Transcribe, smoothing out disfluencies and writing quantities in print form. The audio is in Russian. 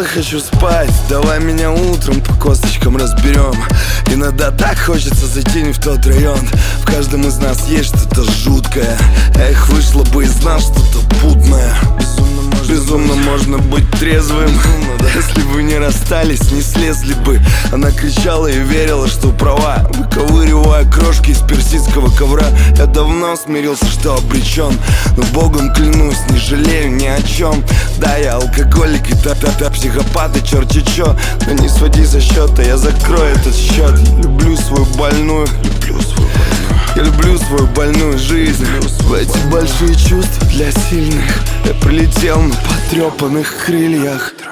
хочу спать, давай меня утром по косточкам разберем. Иногда так хочется зайти не в тот район. В каждом из нас есть что-то жуткое. Эх, вышло бы из нас что-то путное. Безумно можно быть трезвым. Если бы не расстались, не слезли бы. Она кричала и верила, что права, выковыривая крошки из персидского ковра. Я давно смирился, что обречен, но Богом клянусь, не жалею ни о чем. Да, я алкоголик и та-та-та психопат и черти чё, но не своди со счета, я закрою этот счет. Люблю свою больную, я люблю свою больную жизнь. В эти большие чувства для сильных я прилетел на потрепанных крыльях.